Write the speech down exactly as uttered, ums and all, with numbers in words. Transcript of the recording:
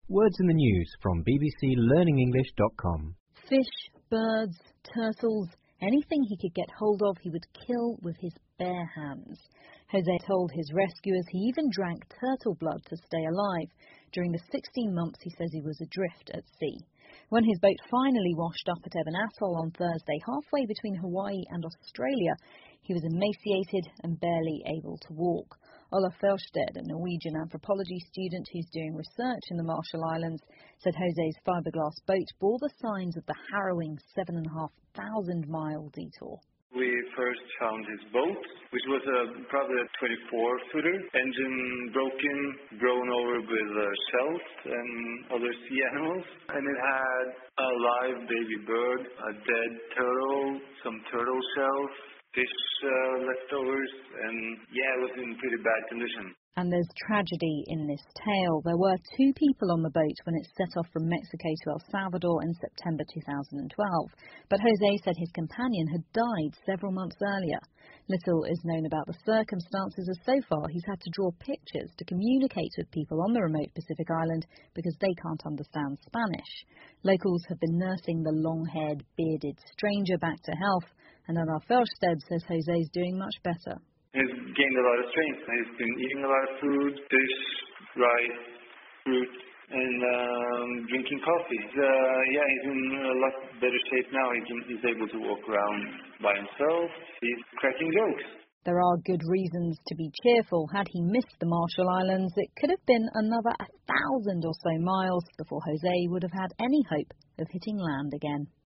Words in the news from b b c learning english dot com. Fish, birds, turtles, anything he could get hold of he would kill with his bare hands. Jose told his rescuers he even drank turtle blood to stay alive during the sixteen months he says he was adrift at sea. When his boat finally washed up at Evan Atoll on Thursday, halfway between Hawaii and Australia, he was emaciated and barely able to walk. Ola Felsted, a Norwegian anthropology student who's doing research in the Marshall Islands, said Jose's fiberglass boat bore the signs of the harrowing seven and a half thousand mile detour. We first found his boat, which was a, probably a twenty-four footer, engine broken, blown over with uh, shells and other sea animals. And it had a live baby bird, a dead turtle, some turtle shells, fish uh, leftovers, and yeah, it was in pretty bad condition. And there's tragedy in this tale. There were two people on the boat when it set off from Mexico to El Salvador in September two thousand twelve. But Jose said his companion had died several months earlier. Little is known about the circumstances, as so far he's had to draw pictures to communicate with people on the remote Pacific island because they can't understand Spanish. Locals have been nursing the long-haired, bearded stranger back to health, and Anna Felsted says Jose's doing much better. He's gained a lot of strength. He's been eating a lot of food, fish, rice, fruit, and um, drinking coffee. Uh, yeah, he's in a lot better shape now. He can, he's able to walk around by himself. He's cracking jokes. There are good reasons to be cheerful. Had he missed the Marshall Islands, it could have been another a thousand or so miles before Jose would have had any hope of hitting land again.